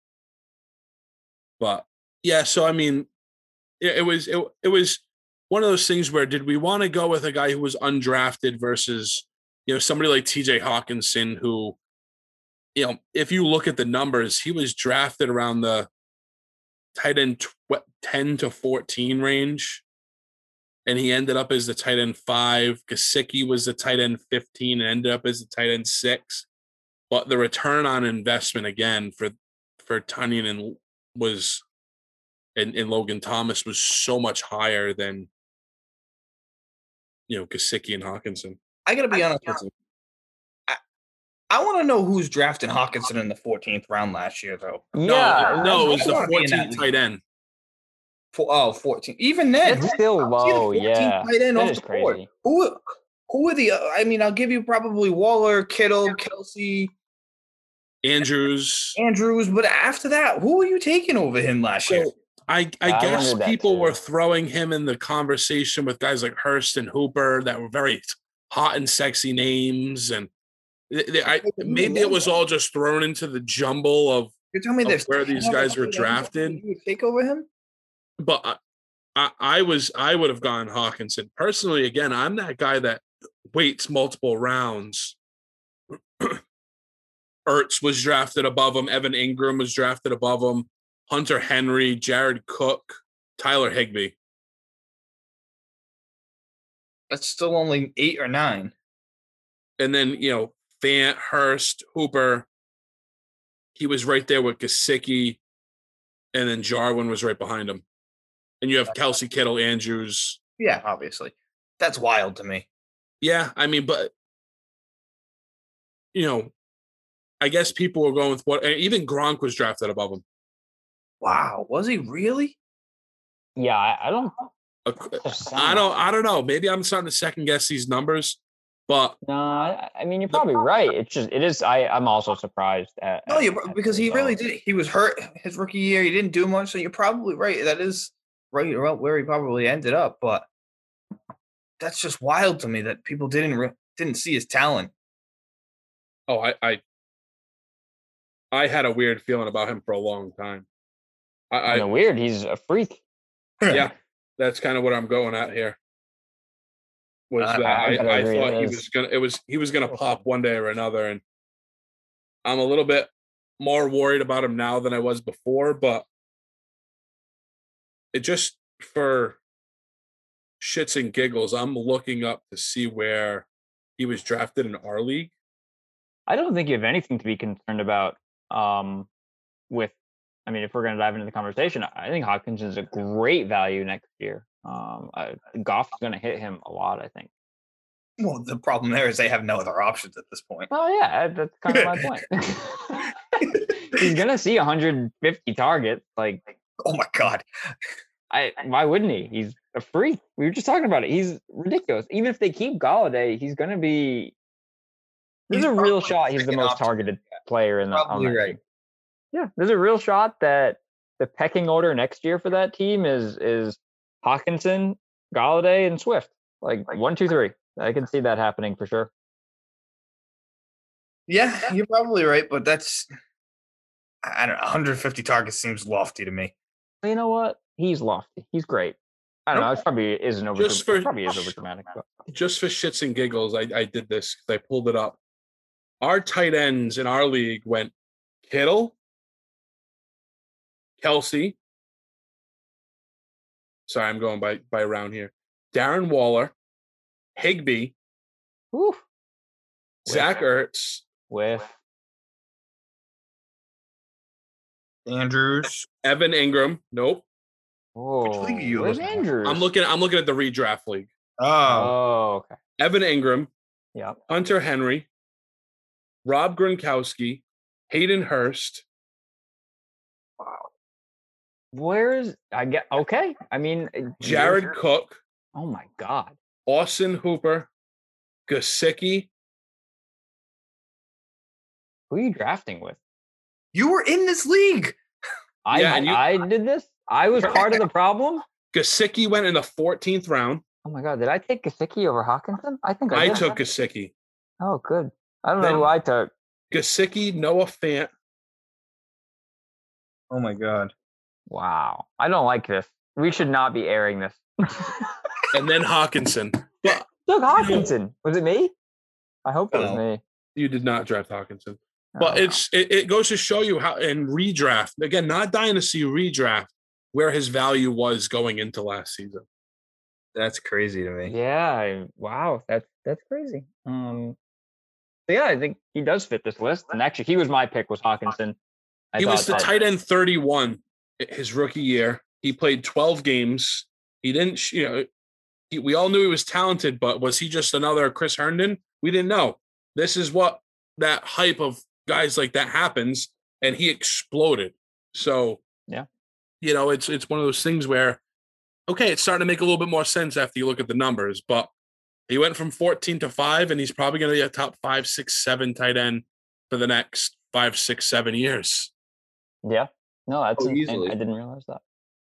But yeah, so I mean, it was one of those things where did we want to go with a guy who was undrafted versus somebody like TJ Hawkinson who, if you look at the numbers, he was drafted around the tight end 10 to 14 range, and he ended up as the tight end 5. Gesicki was the tight end 15 and ended up as the tight end 6. But the return on investment again for Tonyan and Logan Thomas was so much higher than Gesicki and Hawkinson. I gotta be honest with you. I want to know who's drafting Hawkinson in the 14th round last year, though. Yeah, No, it was the I wanna be in that 14th league. tight end. 14. Even then, It's still low. the 14th Yeah, tight end that off is the board. crazy. Who are the? I mean, I'll give you probably Waller, Kittle, Kelsey, Andrews. But after that, who are you taking over him last year? So I I guess wondered that people too. were throwing him in the conversation with guys like Hurst and Hooper that were very hot and sexy names, and maybe it was all just thrown into the jumble of You're telling me there's where these 10 guys were other drafted. You would take over him? But I would have gone Hawkinson personally. Again, I'm that guy that waits multiple rounds. Ertz was drafted above him. Evan Ingram was drafted above him. Hunter Henry, Jared Cook, Tyler Higbee. That's still only 8 or 9. And then, Fant, Hurst, Hooper. He was right there with Gesicki. And then Jarwin was right behind him. And you have Kelsey, Kittle, Andrews. Yeah, obviously. That's wild to me. Yeah, I mean, but, I guess people were going with what, even Gronk was drafted above him. Wow, was he really? Yeah, I don't. I don't know. Maybe I'm starting to second guess these numbers, but No, I mean you're probably right. It is. I'm also surprised at. No, at because the he really result. did. He was hurt his rookie year. He didn't do much, so you're probably right. That is right around where he probably ended up. But that's just wild to me that people didn't see his talent. oh, I had a weird feeling about him for a long time. Weird. He's a freak. Yeah, that's kind of what I'm going at here. Was that I I agree, thought it he was gonna pop one day or another, and I'm a little bit more worried about him now than I was before, but it just for shits and giggles, I'm looking up to see where he was drafted in our league. I don't think you have anything to be concerned about. With, I mean, if we're going to dive into the conversation, I think Hopkins is a great value next year. Goff is going to hit him a lot, I think. Well, the problem there is they have no other options at this point. Oh yeah, that's kind of my point. He's going to see 150 targets. Like, Oh my God. why wouldn't he? He's a freak. We were just talking about it. He's ridiculous. Even if they keep Galladay, he's going to be. There's He's a real probably shot. the He's the second most option. targeted player in the. Probably on that right. team. Yeah, there's a real shot that the pecking order next year for that team is Hawkinson, Galladay, and Swift. Like 1, 2, 3. I can see that happening for sure. Yeah, you're probably right, but that's I don't know. 150 targets seems lofty to me. You know what? He's lofty. He's great. I don't know. It probably isn't over. Probably is over dramatic. But. Just for shits and giggles, I did this. I pulled it up. Our tight ends in our league went Kittle, Kelsey. Sorry, I'm going by round here. Darren Waller, Higbee, Oof. Zach Ertz, Andrews, Evan Ingram. Nope. Oh, which league are you where's looking at? Andrews? I'm looking at the redraft league. Oh, okay. Evan Ingram, Yep. Hunter Henry, Rob Gronkowski, Hayden Hurst. Where's I get okay? I mean, Jared Cook. Oh my God. Austin Hooper, Gesicki. Who are you drafting with? you were in this league. I did this. I was part of the problem. Gesicki went in the 14th round. Oh my God! Did I take Gesicki over Hawkinson? I think I did. took Gesicki. Oh, good. I don't Then- know who I took. Gesicki, Noah Fant. Oh my God. Wow. I don't like this. We should not be airing this. And then Hawkinson. But Took Hawkinson. Was it me? I hope it was No. me. you did not draft Hawkinson. But Oh, it goes to show you how in redraft, again, not dynasty redraft, where his value was going into last season. That's crazy to me. yeah. Wow. That's crazy. So yeah, I think he does fit this list. And actually, he was my pick. Was Hawkinson? He was the tight end 31 his rookie year. He played 12 games. He didn't, we all knew he was talented, but was he just another Chris Herndon? We didn't know. This is what that hype of guys like that happens, and he exploded. So, yeah, it's one of those things where, okay, it's starting to make a little bit more sense after you look at the numbers, but he went from 14 to 5, and he's probably going to be a top 5, 6, 7 tight end for the next 5, 6, 7 years. yeah. No, that's easily. I didn't realize that.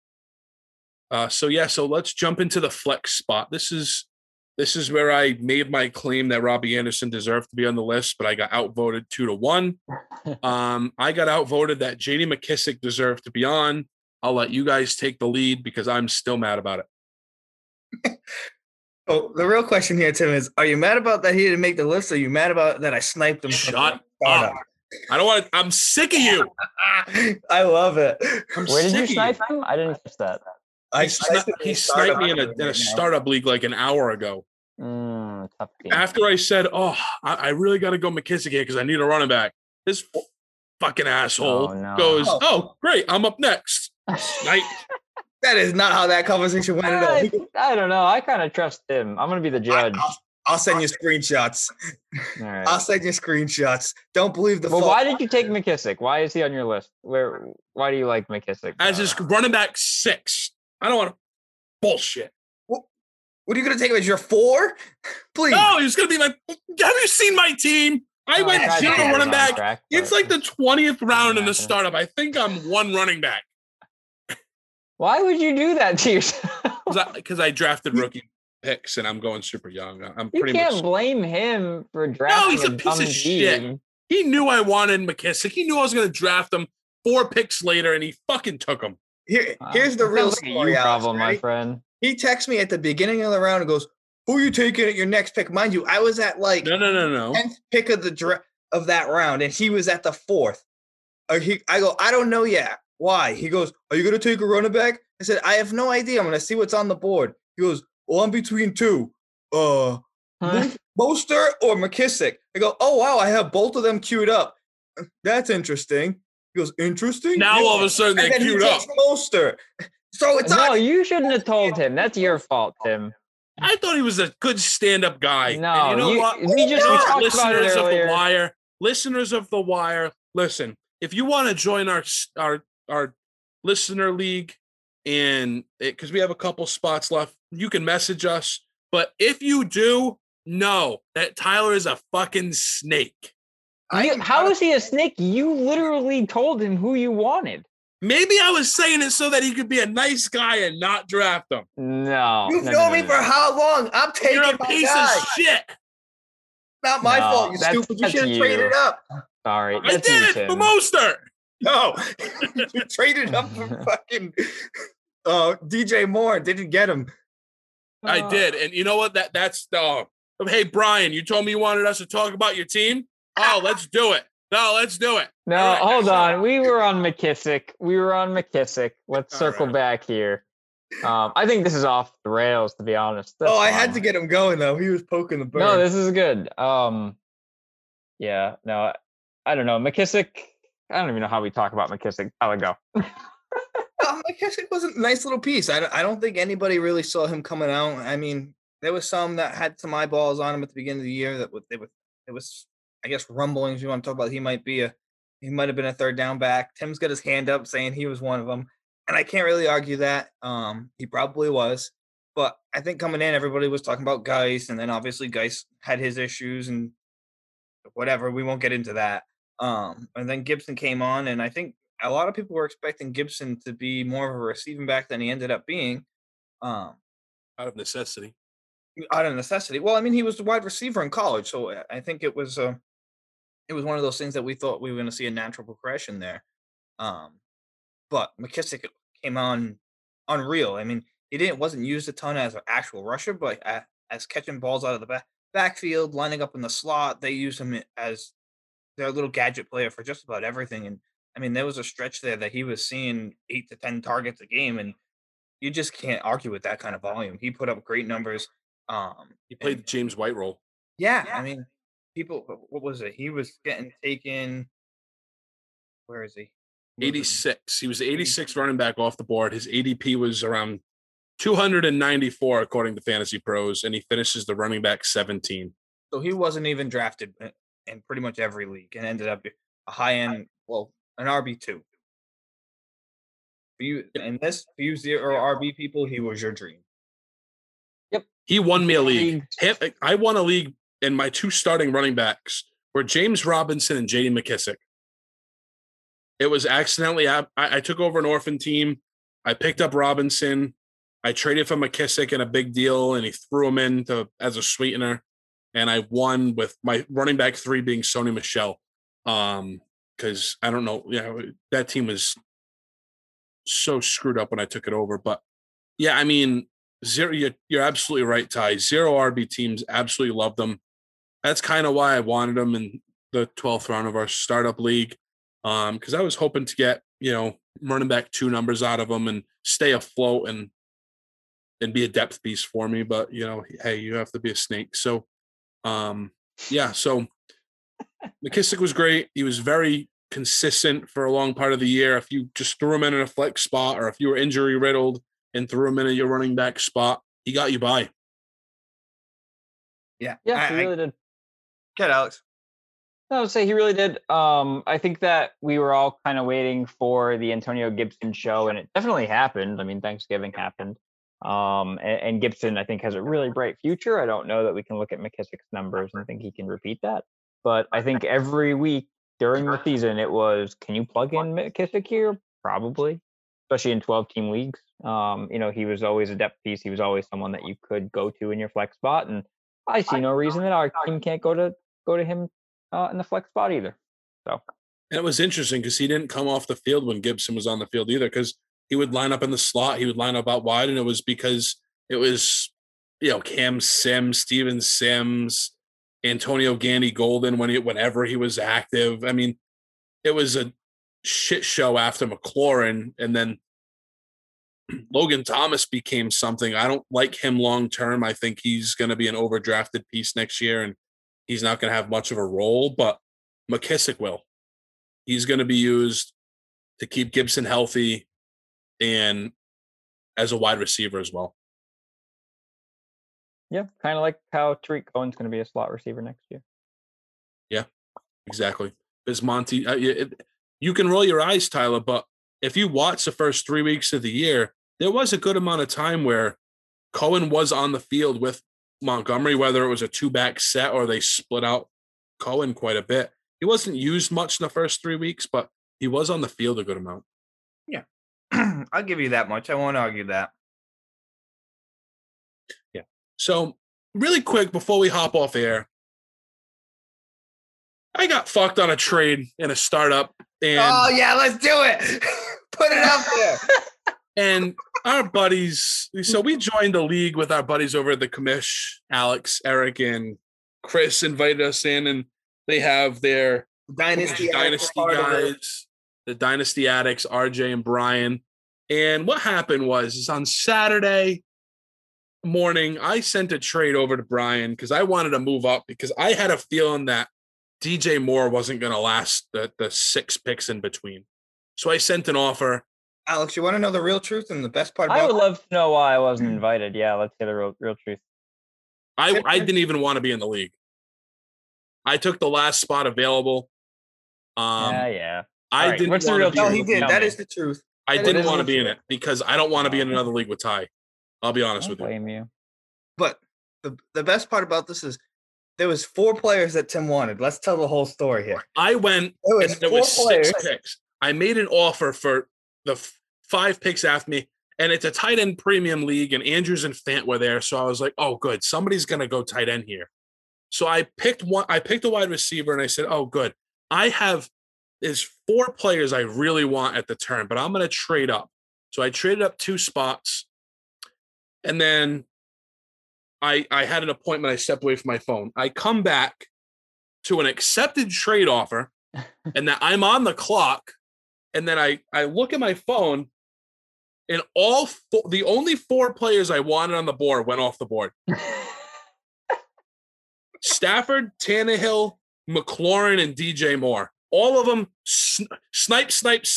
So let's jump into the flex spot. This is where I made my claim that Robbie Anderson deserved to be on the list, but I got outvoted 2-1. I got outvoted that J.D. McKissic deserved to be on. I'll let you guys take the lead because I'm still mad about it. Oh, the real question here, Tim, is: are you mad about that he didn't make the list? Or are you mad about that I sniped him? Shut up! I don't want to. I'm sick of you. I love it. Where did you snipe him? I didn't catch that. He sniped me in a startup league like an hour ago. Tough game. After I said, "Oh, I really got to go McKissic here because I need a running back," this fucking asshole goes, "Oh, great, I'm up next." Snipe. That is not how that conversation went at all. I don't know. I kind of trust him. I'm going to be the judge. I'll send you screenshots. All right. I'll send you screenshots. Don't believe the. Well, why did you take McKissic? Why is he on your list? Why do you like McKissic? As his running back 6. I don't want to bullshit. What are you going to take him as your 4? Please. No, he's going to be my. Have you seen my team? I went God, 0 yeah, running back. track, It's like the 20th round in the startup. I think I'm 1 running back Why would you do that to yourself? because I drafted rookie picks and I'm going super young. I'm You pretty can't much. blame him for No, drafting he's a piece dumb of shit. team. He knew I wanted McKissic. He knew I was going to draft him 4 picks later, and he fucking took him. Here's the That real sounds like a story, you Alex, problem, my right? friend. He texts me at the beginning of the round and goes, "Who are you taking at your next pick?" Mind you, I was at like No. 10th pick of of that round, and he was at the 4th. I go, "I don't know yet. Why?" He goes, "Are you going to take a running back?" I said, "I have no idea. I'm going to see what's on the board." He goes, "Well, I'm between 2. Mostert or McKissic?" I go, "Oh, wow, I have both of them queued up. That's interesting." He goes, "Interesting?" Now all of a sudden And they're then he queued up. takes Mostert. So it's No, on. you shouldn't have told him. That's your fault, Tim. I thought he was a good stand-up guy. No, And you know what? we talked about it Listeners of earlier. the Wire. Listeners of the Wire. Listen, if you want to join our listener league, and because we have a couple spots left, you can message us. But if you do, know that Tyler is a fucking snake. How is he a snake? You literally told him who you wanted. Maybe I was saying it so that he could be a nice guy and not draft him. No. You've no, known no, me no, for no. how long? I'm taking You're a my piece guy. of shit. Not my fault, you that's- stupid. You that's should have traded you. up. Sorry. I That's you, did Tim. for Mostert. No, you traded up for fucking DJ Moore. Didn't get him. I did, and you know what? That's the. Hey Brian, you told me you wanted us to talk about your team. Oh, let's do it. No, let's do it. No, All right, hold so- on. We were on McKissick. Let's All circle right. back here. I think this is off the rails, to be honest. That's I had fine. to get him going though. He was poking the bird. No, this is good. Yeah, no, I don't know. McKissick, I don't even know how we talk about McKissick. I'll go. McKissick was a nice little piece. I don't think anybody really saw him coming out. I mean, there was some that had some eyeballs on him at the beginning of the year that it was I guess rumblings. You want to talk about he might have been a third down back. Tim's got his hand up saying he was one of them, and I can't really argue that. He probably was, but I think coming in, everybody was talking about Geis, and then obviously Geis had his issues and whatever. We won't get into that. And then Gibson came on, and I think a lot of people were expecting Gibson to be more of a receiving back than he ended up being. Out of necessity. Out of necessity. Well, I mean, he was the wide receiver in college, so I think it was one of those things that we thought we were going to see a natural progression there. But McKissick came on unreal. I mean, wasn't used a ton as an actual rusher, but as catching balls out of the backfield, lining up in the slot, they used him as their little gadget player for just about everything. And I mean, there was a stretch there that he was seeing 8 to 10 targets a game, and you just can't argue with that kind of volume. He put up great numbers. He played the James White role. Yeah, I mean, people. What was it? He was getting taken. Where is he? 86. He was the 86th running back off the board. His ADP was around 294 according to Fantasy Pros, and he finishes the running back 17. So he wasn't even drafted in pretty much every league, and ended up a high end, an RB2. For you, and this for you zero RB people, he was your dream. He won me a league. I won a league, and my 2 starting running backs were James Robinson and J.D. McKissick. It was accidentally, I took over an orphan team. I picked up Robinson. I traded for McKissick in a big deal, and he threw him in as a sweetener. And I won with my running back 3 being Sony Michel. Because I don't know, that team was so screwed up when I took it over. But yeah, I mean, you're absolutely right, Ty. 0 RB teams, absolutely love them. That's kind of why I wanted them in the 12th round of our startup league. Because I was hoping to get, running back 2 numbers out of them and stay afloat and be a depth piece for me. But, hey, you have to be a snake. So, so McKissick was great. He was very consistent for a long part of the year. If you just threw him in a flex spot, or if you were injury riddled and threw him in your running back spot, he got you by. Yeah. Yeah, he really did. Get Alex. I would say he really did. I think that we were all kind of waiting for the Antonio Gibson show, and it definitely happened. I mean, Thanksgiving happened. And Gibson, I think, has a really bright future. I don't know that we can look at McKissick's numbers and think he can repeat that. But I think every week during the season, it was, can you plug in McKissick here? Probably, especially in 12-team leagues. He was always a depth piece. He was always someone that you could go to in your flex spot. And I see no reason that our team can't go to him in the flex spot either. So, and it was interesting because he didn't come off the field when Gibson was on the field either, because he would line up in the slot, he would line up out wide, and it was because it was, Cam Sims, Steven Sims, Antonio Gandy Golden whenever he was active. I mean, it was a shit show after McLaurin, and then Logan Thomas became something. I don't like him long term. I think he's going to be an overdrafted piece next year, and he's not going to have much of a role, but McKissick will. He's going to be used to keep Gibson healthy and as a wide receiver as well. Yeah, kind of like how Tariq Cohen's going to be a slot receiver next year. Yeah, exactly. Bismonte, you can roll your eyes, Tyler, but if you watch the first 3 weeks of the year, there was a good amount of time where Cohen was on the field with Montgomery, whether it was a 2-back set or they split out Cohen quite a bit. He wasn't used much in the first 3 weeks, but he was on the field a good amount. Yeah. I'll give you that much. I won't argue that. Yeah. So really quick, before we hop off air, I got fucked on a trade in a startup. And oh yeah, let's do it. Put it out there. And our buddies, so we joined the league with our buddies over at the commish. Alex, Eric, and Chris invited us in, and they have their Dynasty guys, the Dynasty Addicts, RJ and Brian. And what happened was on Saturday morning, I sent a trade over to Brian because I wanted to move up because I had a feeling that DJ Moore wasn't going to last the 6 picks in between. So I sent an offer. Alex, you want to know the real truth and the best part about I would love to know why I wasn't invited. Yeah, let's get a real truth. I didn't even want to be in the league. I took the last spot available. Yeah. I didn't. What's the real truth? No, he did. That is the truth. I didn't want to be in it because I don't want to be in another league with Ty. I'll be honest with you. Blame you. But the best part about this is there was 4 players that Tim wanted. Let's tell the whole story here. I went and there was 6 picks. I made an offer for the 5 picks after me, and it's a tight end premium league, and Andrews and Fant were there. So I was like, oh, good. Somebody's going to go tight end here. So I picked a wide receiver, and I said, oh, good. There's 4 players I really want at the turn, but I'm going to trade up. So I traded up 2 spots, and then I had an appointment. I stepped away from my phone. I come back to an accepted trade offer, and that I'm on the clock. And then I look at my phone, and the only 4 players I wanted on the board went off the board. Stafford, Tannehill, McLaurin, and DJ Moore. All of them snipe.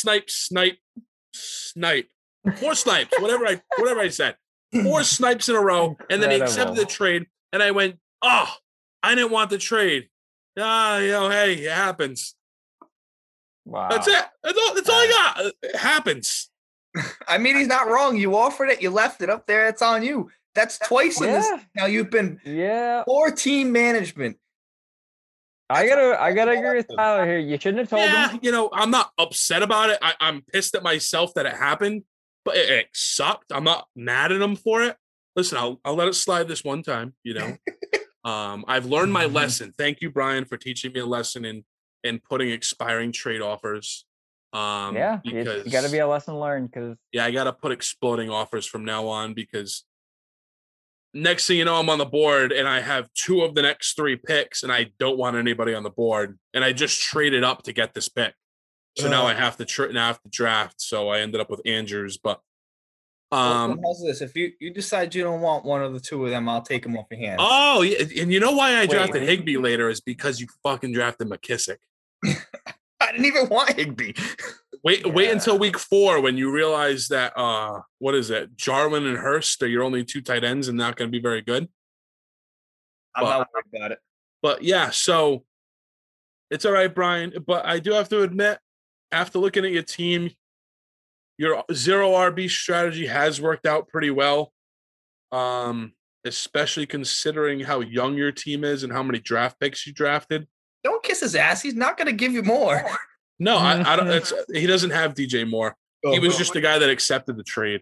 4 snipes, whatever I said. 4 snipes in a row, and then he accepted the trade, and I went, oh, I didn't want the trade. Hey, it happens. Wow. That's it. That's all I got. It happens. I mean, he's not wrong. You offered it. You left it up there. It's on you. That's twice in this. Now you've been poor team management. I gotta agree with Tyler here. You shouldn't have told him. I'm not upset about it. I'm pissed at myself that it happened, but it sucked. I'm not mad at him for it. Listen, I'll let it slide this one time. I've learned my lesson. Thank you, Brian, for teaching me a lesson in putting expiring trade offers. Because you got to be a lesson learned. I got to put exploding offers from now on because next thing you know, I'm on the board and I have 2 of the next 3 picks and I don't want anybody on the board. And I just traded up to get this pick. So now I have to draft. So I ended up with Andrews, but how's this? If you decide you don't want one of the 2 of them, I'll take them off your hands. Oh, yeah. And you know why I drafted Higbee later is because you fucking drafted McKissick. I didn't even want Higbee. Wait until week 4 when you realize that what is it? Jarwin and Hurst are your only 2 tight ends and not going to be very good. I'm not worried about it. But yeah, so it's all right, Brian. But I do have to admit, after looking at your team, your 0 RB strategy has worked out pretty well. Especially considering how young your team is and how many draft picks you drafted. Don't kiss his ass. He's not going to give you more. No, I don't. He doesn't have DJ Moore. He was just the guy that accepted the trade.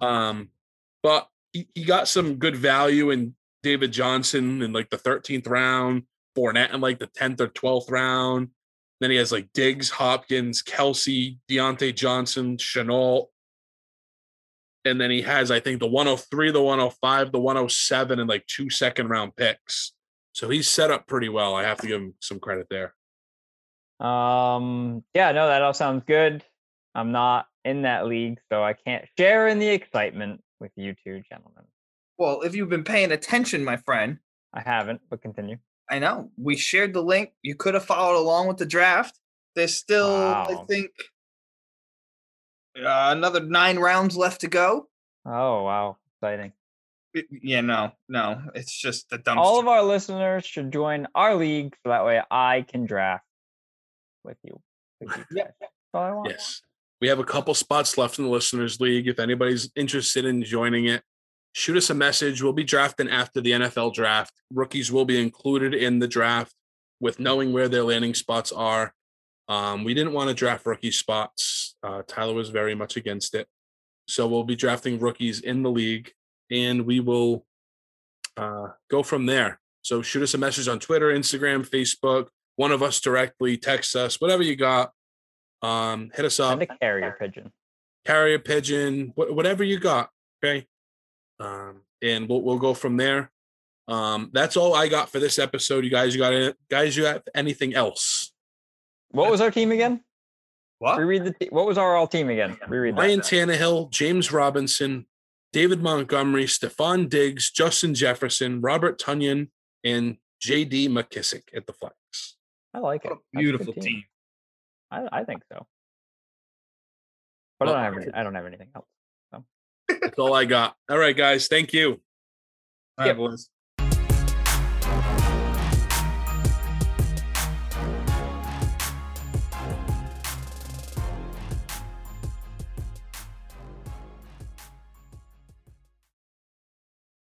But he got some good value in David Johnson in like the 13th round, Fournette in like the 10th or 12th round. Then he has like Diggs, Hopkins, Kelsey, Deontay Johnson, Chenault. And then he has, I think, the 103, the 105, the 107, and like 2 second-round picks. So he's set up pretty well. I have to give him some credit there. That all sounds good. I'm not in that league, so I can't share in the excitement with you 2 gentlemen. Well, if you've been paying attention, my friend. I haven't, but continue. I know. We shared the link. You could have followed along with the draft. There's still, I think, another 9 rounds left to go. Oh, wow. Exciting. No. It's just the dumbest. All of our listeners should join our league so that way I can draft with you. Yeah. That's all I want. Yes. We have a couple spots left in the listeners league. If anybody's interested in joining it, shoot us a message. We'll be drafting after the NFL draft. Rookies will be included in the draft with knowing where their landing spots are. We didn't want to draft rookie spots. Tyler was very much against it. So we'll be drafting rookies in the league, and we will go from there. So shoot us a message on Twitter, Instagram, Facebook, one of us directly, text us, whatever you got. Hit us up. Send a carrier pigeon. Carrier pigeon, whatever you got. Okay. And we'll go from there. That's all I got for this episode. You got anything else? What was our team again? What? What was our all team again? Reread that. Ryan Tannehill, James Robinson, David Montgomery, Stephon Diggs, Justin Jefferson, Robert Tonyan, and J.D. McKissick at the flex. I like it. What a That's a beautiful good team. I think so. But I don't have anything else. That's all I got. All right, guys. Thank you. All right, boys.